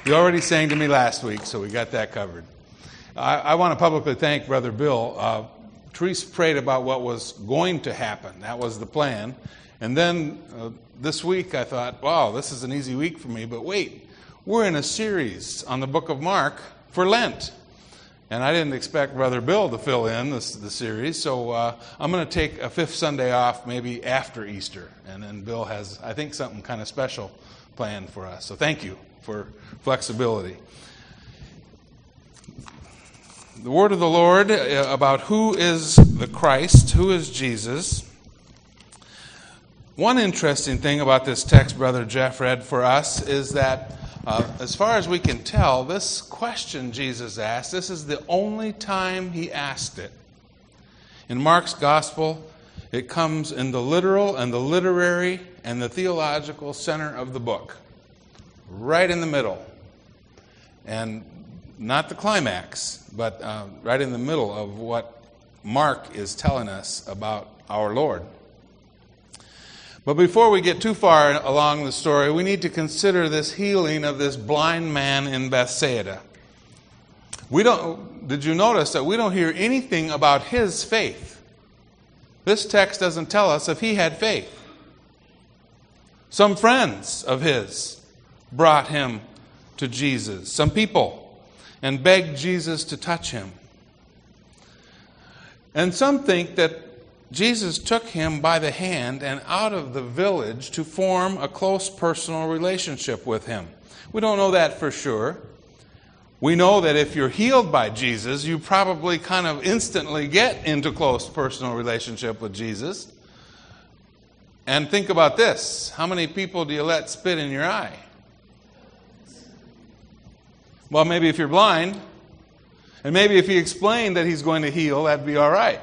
You already sang to me last week, so we got that covered. I want to publicly thank Brother Bill. Therese prayed about what was going to happen. That was the plan. And then this week I thought, wow, this is an easy week for me. But wait, we're in a series on the book of Mark for Lent. And I didn't expect Brother Bill to fill in the series. So I'm going to take a fifth Sunday off maybe after Easter. And then Bill has, I think, something kind of special planned for us. So thank you for flexibility. The word of the Lord about who is the Christ, who is Jesus. One interesting thing about this text Brother Jeff read for us is that as far as we can tell, this question Jesus asked, this is the only time he asked it. In Mark's gospel, it comes in the literal and the literary and the theological center of the book. Right in the middle. And not the climax, but right in the middle of what Mark is telling us about our Lord. But before we get too far along the story, we need to consider this healing of this blind man in Bethsaida. Did you notice that we don't hear anything about his faith? This text doesn't tell us if he had faith. Some friends of his brought him to Jesus, some people, and begged Jesus to touch him. And some think that Jesus took him by the hand and out of the village to form a close personal relationship with him. We don't know that for sure. We know that if you're healed by Jesus, you probably kind of instantly get into close personal relationship with Jesus. And think about this. How many people do you let spit in your eye? Well, maybe if you're blind, and maybe if he explained that he's going to heal, that'd be all right.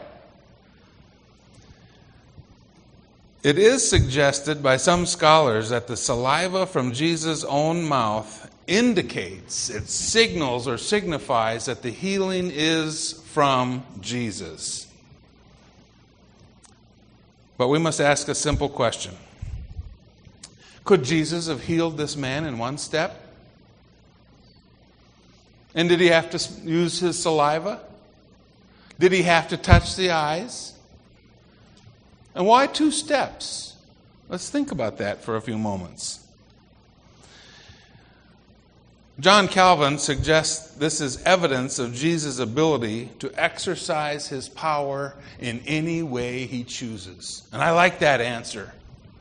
It is suggested by some scholars that the saliva from Jesus' own mouth indicates, it signals or signifies that the healing is from Jesus. But we must ask a simple question. Could Jesus have healed this man in one step? And did he have to use his saliva? Did he have to touch the eyes? And why 2 steps? Let's think about that for a few moments. John Calvin suggests this is evidence of Jesus' ability to exercise his power in any way he chooses. And I like that answer.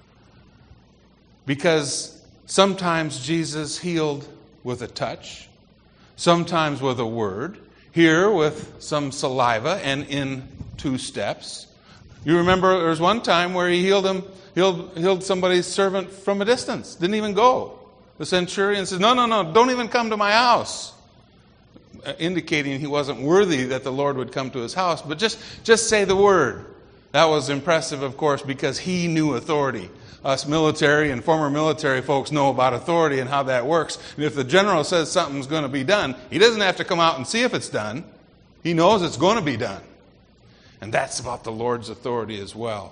Because sometimes Jesus healed with a touch. Sometimes with a word, here with some saliva and in 2 steps. You remember there was one time where he healed somebody's servant from a distance. Didn't even go. The centurion says, no, don't even come to my house. Indicating he wasn't worthy that the Lord would come to his house. But just say the word. That was impressive, of course, because he knew authority. Us military and former military folks know about authority and how that works. And if the general says something's going to be done, he doesn't have to come out and see if it's done. He knows it's going to be done. And that's about the Lord's authority as well.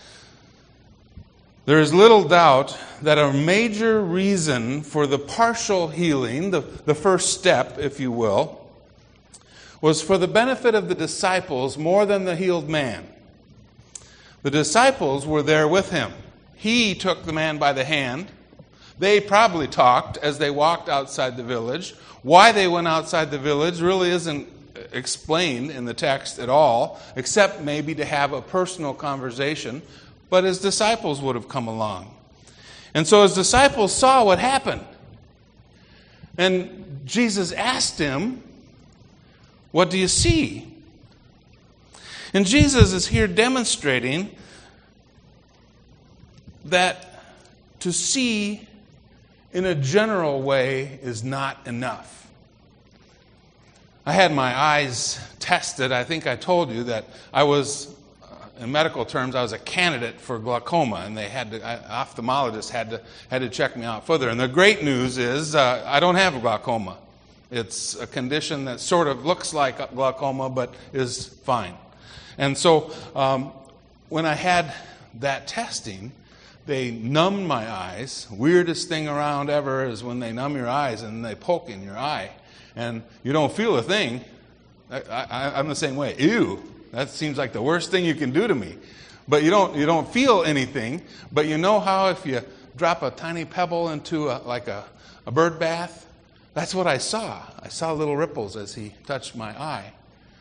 There is little doubt that a major reason for the partial healing, the first step, if you will, was for the benefit of the disciples more than the healed man. The disciples were there with him. He took the man by the hand. They probably talked as they walked outside the village. Why they went outside the village really isn't explained in the text at all, except maybe to have a personal conversation. But his disciples would have come along. And so his disciples saw what happened. And Jesus asked him, "What do you see?" And Jesus is here demonstrating that to see in a general way is not enough. I had my eyes tested. I think I told you that I was, in medical terms, I was a candidate for glaucoma, and they had to, ophthalmologist had to check me out further. And the great news is I don't have glaucoma. It's a condition that sort of looks like glaucoma, but is fine. And so when I had that testing, they numbed my eyes. Weirdest thing around ever is when they numb your eyes and they poke in your eye. And you don't feel a thing. I'm the same way. Ew, that seems like the worst thing you can do to me. But you don't feel anything. But you know how if you drop a tiny pebble into a bird bath? That's what I saw. I saw little ripples as he touched my eye.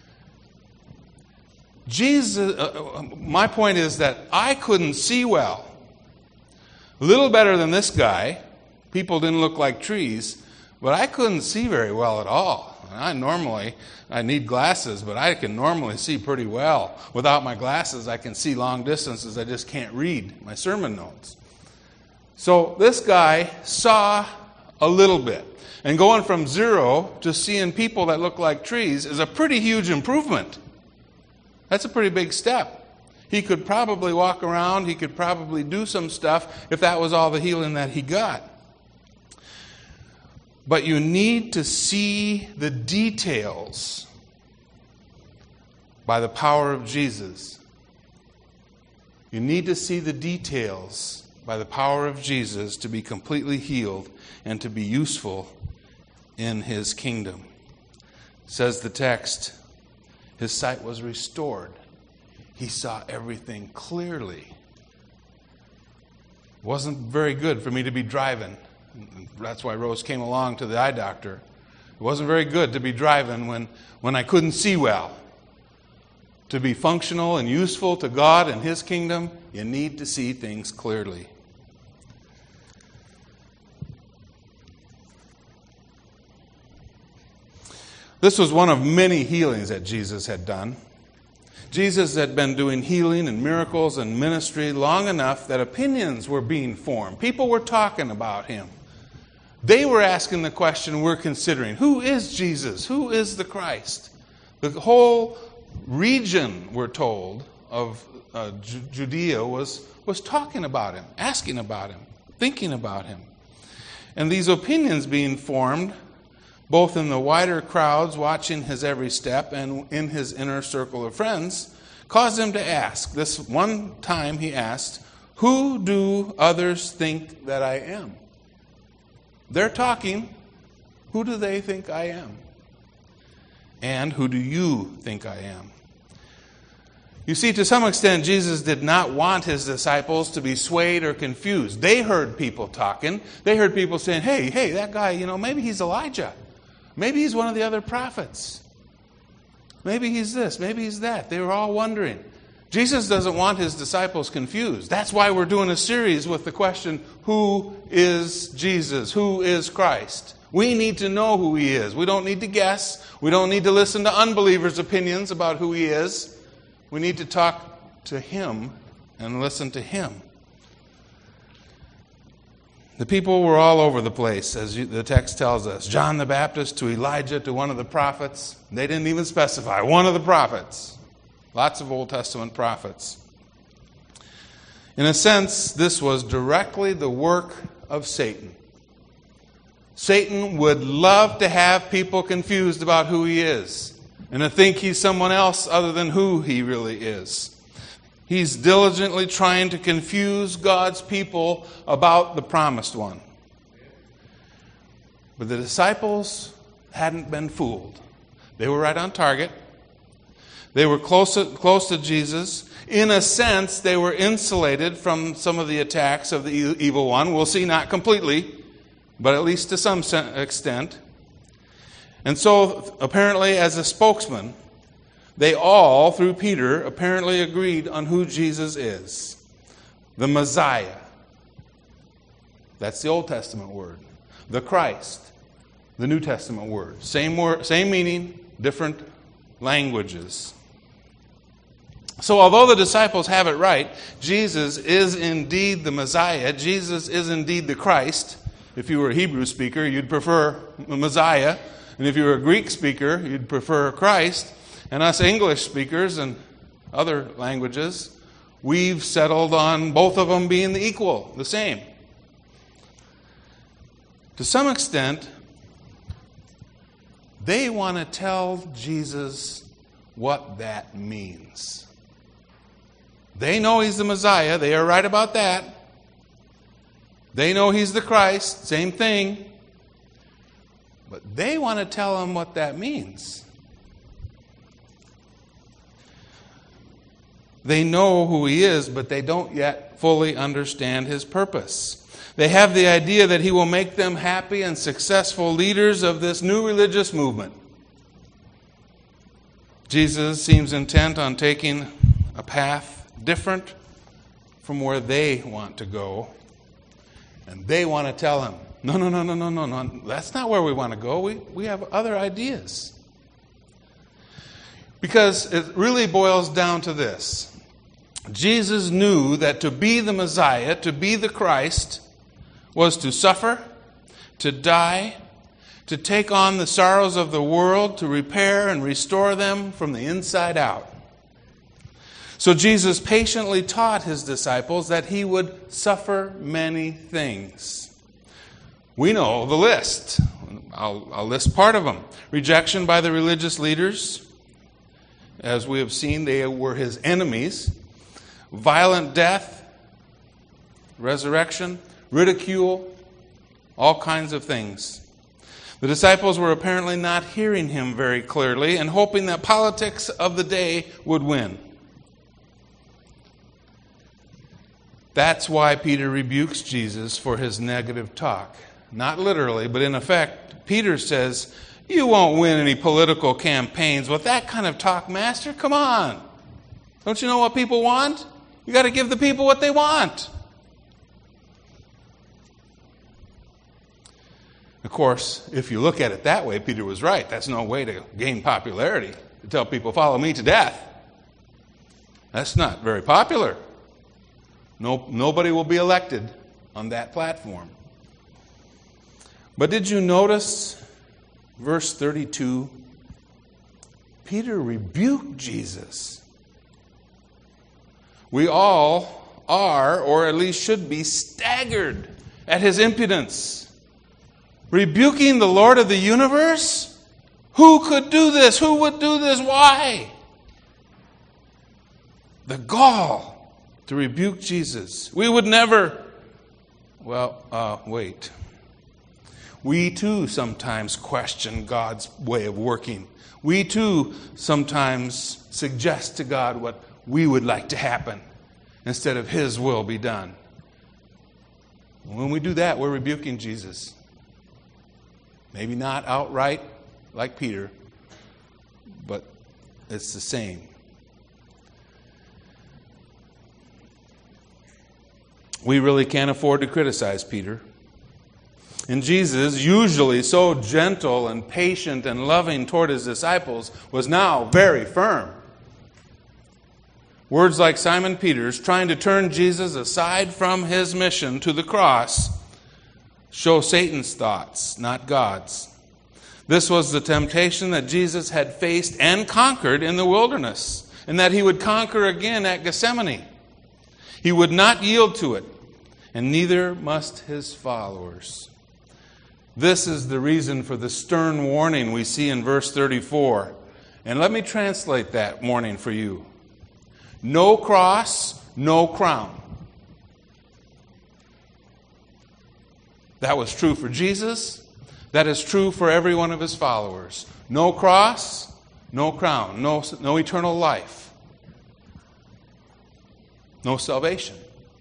Jesus, my point is that I couldn't see well. A little better than this guy. People didn't look like trees, but I couldn't see very well at all. I need glasses, but I can normally see pretty well. Without my glasses, I can see long distances. I just can't read my sermon notes. So this guy saw a little bit. And going from 0 to seeing people that look like trees is a pretty huge improvement. That's a pretty big step. He could probably walk around. He could probably do some stuff if that was all the healing that he got. But you need to see the details by the power of Jesus. You need to see the details by the power of Jesus to be completely healed and to be useful in his kingdom. Says the text, his sight was restored. He saw everything clearly. It wasn't very good for me to be driving. That's why Rose came along to the eye doctor. It wasn't very good to be driving when I couldn't see well. To be functional and useful to God and his kingdom, you need to see things clearly. This was one of many healings that Jesus had done. Jesus had been doing healing and miracles and ministry long enough that opinions were being formed. People were talking about him. They were asking the question we're considering. Who is Jesus? Who is the Christ? The whole region, we're told, of Judea was talking about him, asking about him, thinking about him. And these opinions being formed, both in the wider crowds watching his every step and in his inner circle of friends, caused him to ask. This one time he asked, "Who do others think that I am?" They're talking. Who do they think I am? And who do you think I am? You see, to some extent, Jesus did not want his disciples to be swayed or confused. They heard people talking. They heard people saying, hey, that guy, maybe he's Elijah. Maybe he's one of the other prophets. Maybe he's this, maybe he's that. They were all wondering. Jesus doesn't want his disciples confused. That's why we're doing a series with the question, who is Jesus? Who is Christ? We need to know who he is. We don't need to guess. We don't need to listen to unbelievers' opinions about who he is. We need to talk to him and listen to him. The people were all over the place, as the text tells us. John the Baptist to Elijah to one of the prophets. They didn't even specify. One of the prophets. Lots of Old Testament prophets. In a sense, this was directly the work of Satan. Satan would love to have people confused about who he is and to think he's someone else other than who he really is. He's diligently trying to confuse God's people about the promised one. But the disciples hadn't been fooled. They were right on target. They were close to Jesus. In a sense, they were insulated from some of the attacks of the evil one. We'll see, not completely, but at least to some extent. And so, apparently, as a spokesman, they all, through Peter, apparently agreed on who Jesus is. The Messiah. That's the Old Testament word. The Christ. The New Testament word. Same word, same meaning, different languages. So although the disciples have it right, Jesus is indeed the Messiah. Jesus is indeed the Christ. If you were a Hebrew speaker, you'd prefer Messiah. And if you were a Greek speaker, you'd prefer Christ. And us English speakers and other languages, we've settled on both of them being the equal, the same. To some extent, they want to tell Jesus what that means. They know he's the Messiah. They are right about that. They know he's the Christ, same thing. But they want to tell him what that means. They know who he is, but they don't yet fully understand his purpose. They have the idea that he will make them happy and successful leaders of this new religious movement. Jesus seems intent on taking a path different from where they want to go. And they want to tell him, no, that's not where we want to go. We have other ideas. Because it really boils down to this. Jesus knew that to be the Messiah, to be the Christ, was to suffer, to die, to take on the sorrows of the world, to repair and restore them from the inside out. So Jesus patiently taught his disciples that he would suffer many things. We know the list. I'll list part of them. Rejection by the religious leaders. As we have seen, they were his enemies. Violent death, resurrection, ridicule, all kinds of things. The disciples were apparently not hearing him very clearly and hoping that politics of the day would win. That's why Peter rebukes Jesus for his negative talk. Not literally, but in effect, Peter says, "You won't win any political campaigns with that kind of talk, Master. Come on. Don't you know what people want? You got to give the people what they want." Of course, if you look at it that way, Peter was right. That's no way to gain popularity, to tell people, "Follow me to death." That's not very popular. Nobody will be elected on that platform. But did you notice verse 32? Peter rebuked Jesus. We all are, or at least should be, staggered at his impudence. Rebuking the Lord of the universe? Who could do this? Who would do this? Why? The gall to rebuke Jesus. We would never. Wait. We too sometimes question God's way of working. We too sometimes suggest to God what we would like to happen instead of his will be done. When we do that, we're rebuking Jesus. Maybe not outright like Peter, but it's the same. We really can't afford to criticize Peter. And Jesus, usually so gentle and patient and loving toward his disciples, was now very firm. Words like Simon Peter's, trying to turn Jesus aside from his mission to the cross, show Satan's thoughts, not God's. This was the temptation that Jesus had faced and conquered in the wilderness, and that he would conquer again at Gethsemane. He would not yield to it, and neither must his followers. This is the reason for the stern warning we see in verse 34. And let me translate that warning for you. No cross, no crown. That was true for Jesus. That is true for every one of his followers. No cross, no crown, no eternal life, no salvation.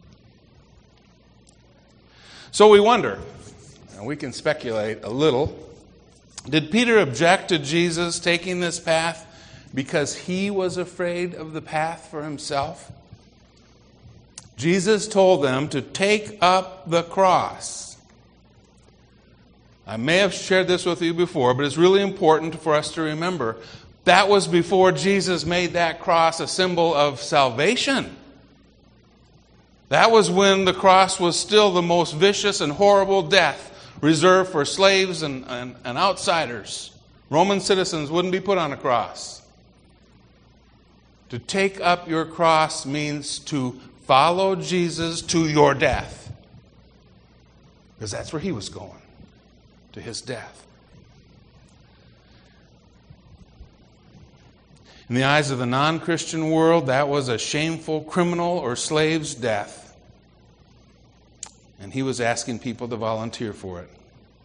So we wonder, and we can speculate a little, did Peter object to Jesus taking this path because he was afraid of the path for himself? Jesus told them to take up the cross. I may have shared this with you before, but it's really important for us to remember. That was before Jesus made that cross a symbol of salvation. That was when the cross was still the most vicious and horrible death reserved for slaves and outsiders. Roman citizens wouldn't be put on a cross. To take up your cross means to follow Jesus to your death. Because that's where he was going, to his death. In the eyes of the non-Christian world, that was a shameful criminal or slave's death. and he was asking people to volunteer for it.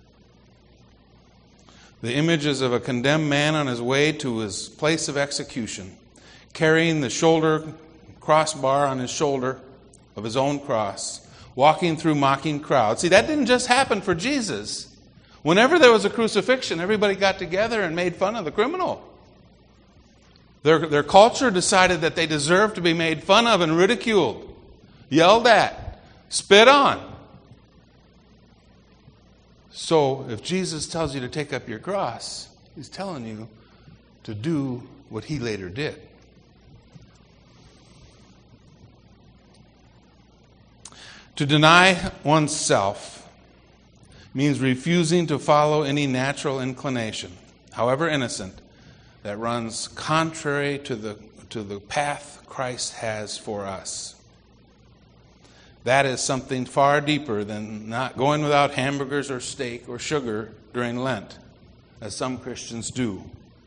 The images of a condemned man on his way to his place of execution, carrying the shoulder crossbar on his shoulder of his own cross, walking through mocking crowds. See, that didn't just happen for Jesus. Whenever there was a crucifixion, everybody got together and made fun of the criminal. Their culture decided that they deserved to be made fun of and ridiculed, yelled at, spit on. So if Jesus tells you to take up your cross, he's telling you to do what he later did. To deny oneself means refusing to follow any natural inclination, however innocent, that runs contrary to the path Christ has for us. That is something far deeper than not going without hamburgers or steak or sugar during Lent, as some Christians do.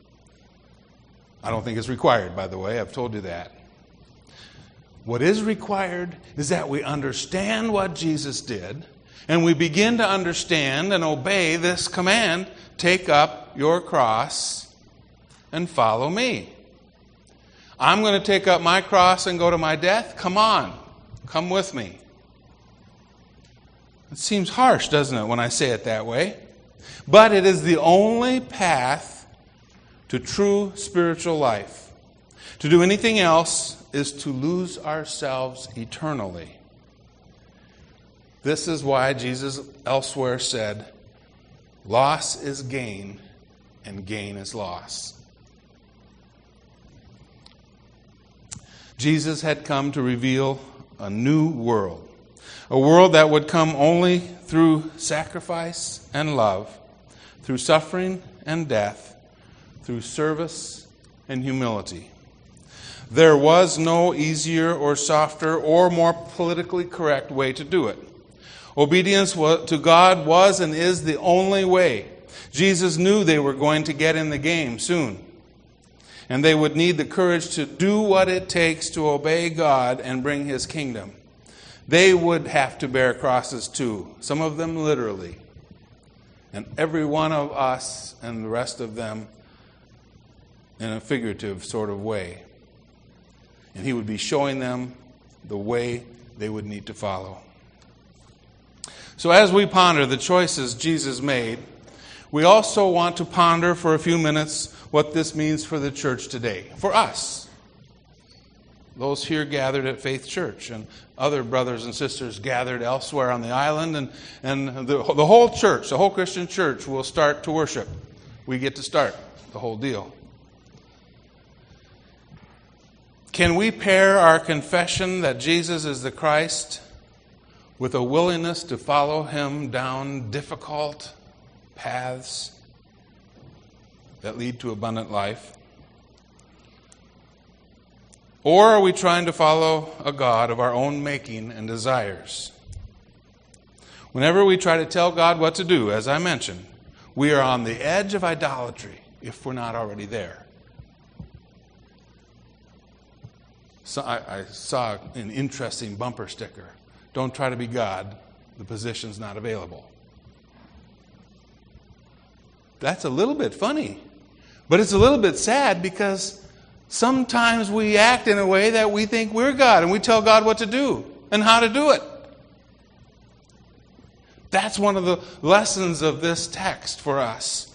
I don't think it's required, by the way. I've told you that. What is required is that we understand what Jesus did, and we begin to understand and obey this command, take up your cross and follow me. I'm going to take up my cross and go to my death. Come on, come with me. It seems harsh, doesn't it, when I say it that way? But it is the only path to true spiritual life. To do anything else is to lose ourselves eternally. This is why Jesus elsewhere said, loss is gain and gain is loss. Jesus had come to reveal a new world. A world that would come only through sacrifice and love, through suffering and death, through service and humility. There was no easier or softer or more politically correct way to do it. Obedience to God was and is the only way. Jesus knew they were going to get in the game soon. And they would need the courage to do what it takes to obey God and bring his kingdom. They would have to bear crosses too, some of them literally. And every one of us and the rest of them in a figurative sort of way. And he would be showing them the way they would need to follow. So as we ponder the choices Jesus made, we also want to ponder for a few minutes what this means for the church today, for us. Those here gathered at Faith Church and other brothers and sisters gathered elsewhere on the island, and the whole church, the whole Christian church will start to worship. We get to start the whole deal. Can we pair our confession that Jesus is the Christ with a willingness to follow him down difficult paths that lead to abundant life? Or are we trying to follow a God of our own making and desires? Whenever we try to tell God what to do, as I mentioned, we are on the edge of idolatry if we're not already there. So I saw an interesting bumper sticker. Don't try to be God. The position's not available. That's a little bit funny. But it's a little bit sad because sometimes we act in a way that we think we're God and we tell God what to do and how to do it. That's one of the lessons of this text for us.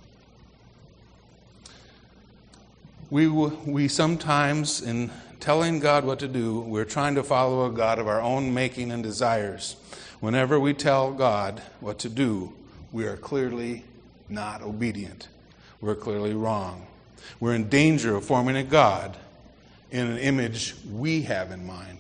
We sometimes, in telling God what to do, we're trying to follow a God of our own making and desires. Whenever we tell God what to do, we are clearly not obedient. We're clearly wrong. We're in danger of forming a God in an image we have in mind.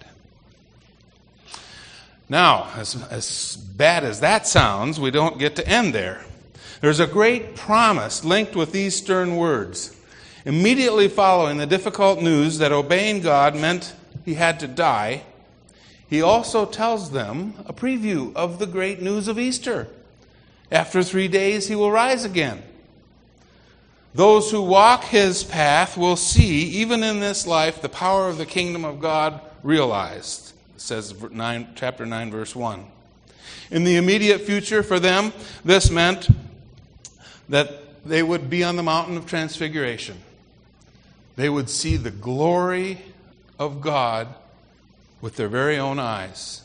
Now, as bad as that sounds, we don't get to end there. There's a great promise linked with these stern words. Immediately following the difficult news that obeying God meant he had to die, he also tells them a preview of the great news of Easter. After 3 days, he will rise again. Those who walk his path will see, even in this life, the power of the kingdom of God realized. It says chapter 9, verse 1. In the immediate future for them, this meant that they would be on the mountain of transfiguration. They would see the glory of God with their very own eyes.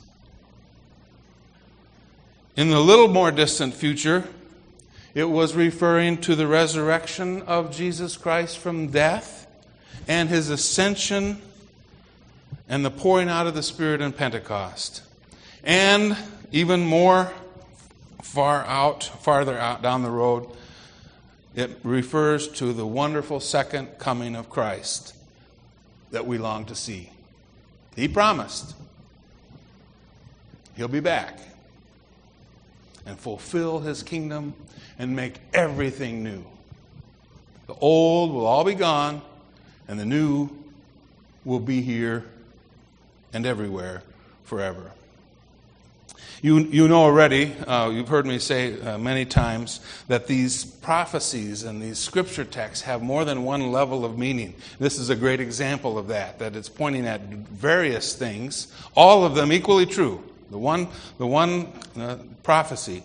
In the little more distant future, it was referring to the resurrection of Jesus Christ from death and his ascension and the pouring out of the Spirit in Pentecost. And even more farther out down the road, it refers to the wonderful second coming of Christ that we long to see. He promised he'll be back and fulfill his kingdom and make everything new. The old will all be gone, and the new will be here and everywhere forever. You know already, you've heard me say many times, that these prophecies and these scripture texts have more than one level of meaning. This is a great example of that it's pointing at various things, all of them equally true. The one prophecy.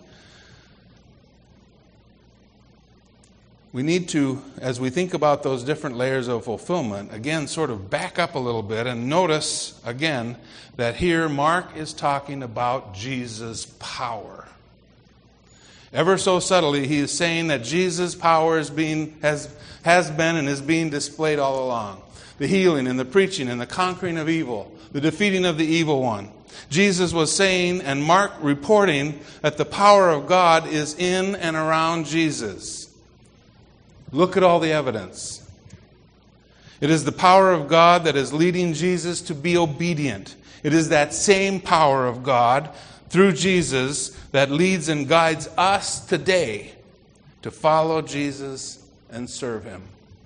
We need to, as we think about those different layers of fulfillment, again, sort of back up a little bit and notice, again, that here Mark is talking about Jesus' power. Ever so subtly, he is saying that Jesus' power has been and is being displayed all along. The healing and the preaching and the conquering of evil, the defeating of the evil one. Jesus was saying, and Mark reporting, that the power of God is in and around Jesus. Look at all the evidence. It is the power of God that is leading Jesus to be obedient. It is that same power of God through Jesus that leads and guides us today to follow Jesus and serve him.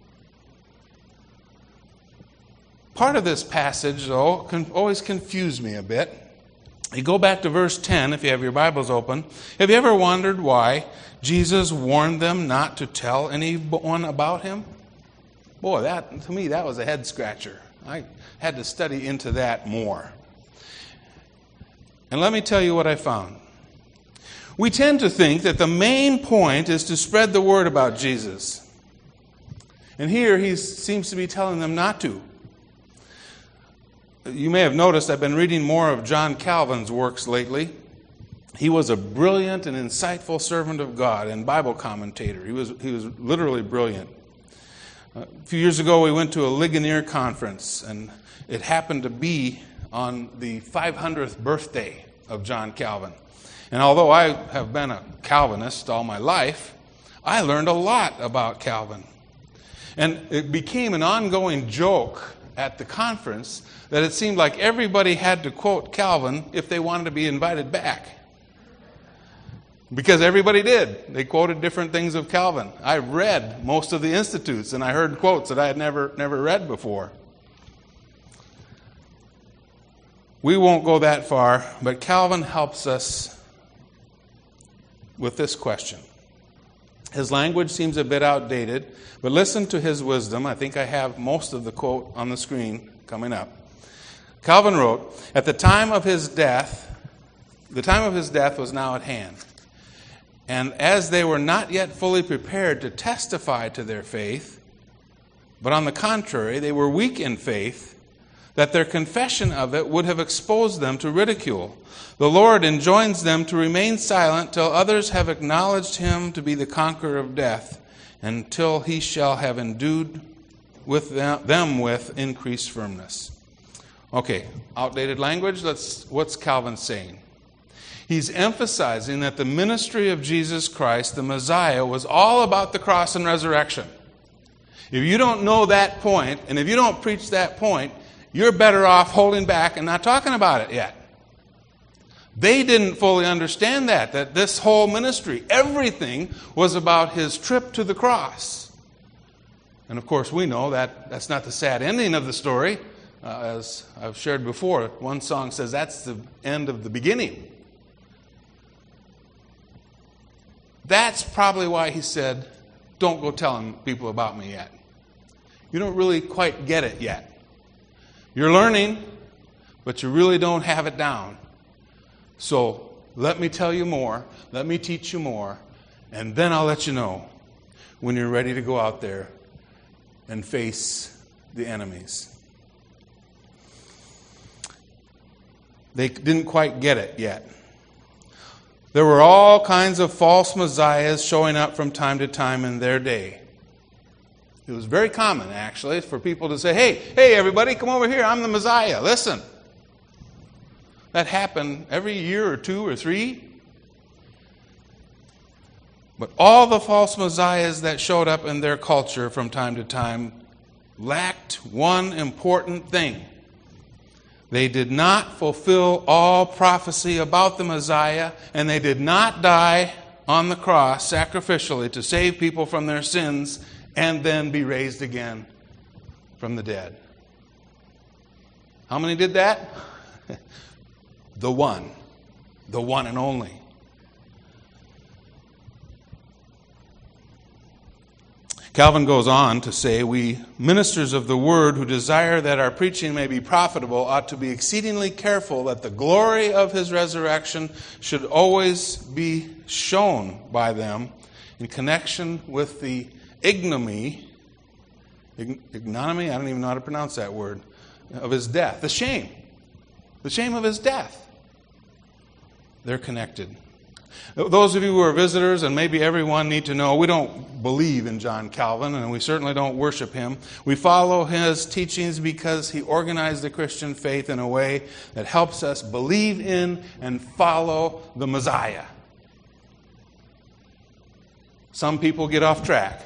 Part of this passage, though, can always confuse me a bit. You go back to verse 10, if you have your Bibles open. Have you ever wondered why Jesus warned them not to tell anyone about him? Boy, to me, that was a head scratcher. I had to study into that more. And let me tell you what I found. We tend to think that the main point is to spread the word about Jesus. And here he seems to be telling them not to. You may have noticed I've been reading more of John Calvin's works lately. He was a brilliant and insightful servant of God and Bible commentator. He was literally brilliant. A few years ago, we went to a Ligonier conference, and it happened to be on the 500th birthday of John Calvin. And although I have been a Calvinist all my life, I learned a lot about Calvin. And it became an ongoing joke at the conference that it seemed like everybody had to quote Calvin if they wanted to be invited back. Because everybody did. They quoted different things of Calvin. I read most of the institutes, and I heard quotes that I had never read before. We won't go that far, but Calvin helps us with this question. His language seems a bit outdated, but listen to his wisdom. I think I have most of the quote on the screen coming up. Calvin wrote, "At the time of his death was now at hand. And as they were not yet fully prepared to testify to their faith, but on the contrary, they were weak in faith, that their confession of it would have exposed them to ridicule. The Lord enjoins them to remain silent till others have acknowledged him to be the conqueror of death, until he shall have endued with them with increased firmness." Okay, outdated language. What's Calvin saying? He's emphasizing that the ministry of Jesus Christ, the Messiah, was all about the cross and resurrection. If you don't know that point, and if you don't preach that point, you're better off holding back and not talking about it yet. They didn't fully understand that this whole ministry, everything was about his trip to the cross. And of course, we know that that's not the sad ending of the story. As I've shared before, one song says that's the end of the beginning. That's probably why he said, don't go telling people about me yet. You don't really quite get it yet. You're learning, but you really don't have it down. So let me tell you more, let me teach you more, and then I'll let you know when you're ready to go out there and face the enemies. They didn't quite get it yet. There were all kinds of false messiahs showing up from time to time in their day. It was very common, actually, for people to say, hey, everybody, come over here. I'm the Messiah. Listen. That happened every year or 2 or 3. But all the false messiahs that showed up in their culture from time to time lacked one important thing. They did not fulfill all prophecy about the Messiah, and they did not die on the cross sacrificially to save people from their sins and then be raised again from the dead. How many did that? The one and only. Calvin goes on to say, we ministers of the word who desire that our preaching may be profitable ought to be exceedingly careful that the glory of his resurrection should always be shown by them in connection with the ignominy, I don't even know how to pronounce that word, of his death. The shame of his death. They're connected. Those of you who are visitors, and maybe everyone, need to know we don't believe in John Calvin, and we certainly don't worship him. We follow his teachings because he organized the Christian faith in a way that helps us believe in and follow the Messiah. Some people get off track.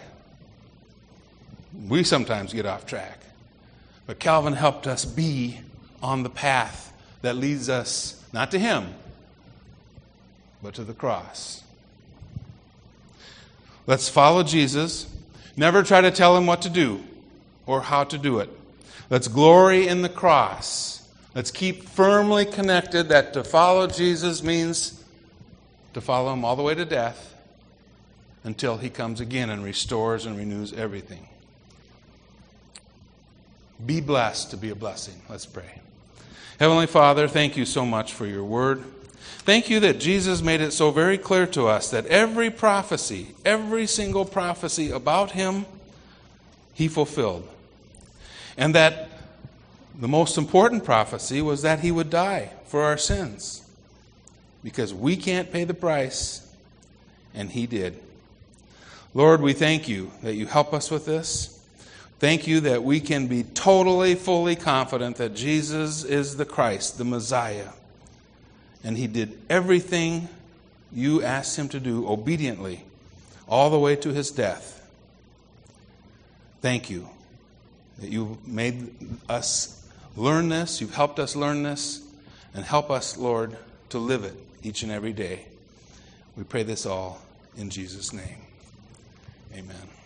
We sometimes get off track. But Calvin helped us be on the path that leads us not to him, but to the cross. Let's follow Jesus. Never try to tell him what to do or how to do it. Let's glory in the cross. Let's keep firmly connected that to follow Jesus means to follow him all the way to death until he comes again and restores and renews everything. Be blessed to be a blessing. Let's pray. Heavenly Father, thank you so much for your word. Thank you that Jesus made it so very clear to us that every prophecy, every single prophecy about him, he fulfilled. And that the most important prophecy was that he would die for our sins. Because we can't pay the price, and he did. Lord, we thank you that you help us with this. Thank you that we can be totally, fully confident that Jesus is the Christ, the Messiah. And he did everything you asked him to do obediently, all the way to his death. Thank you that you made us learn this, you've helped us learn this, and help us, Lord, to live it each and every day. We pray this all in Jesus' name. Amen.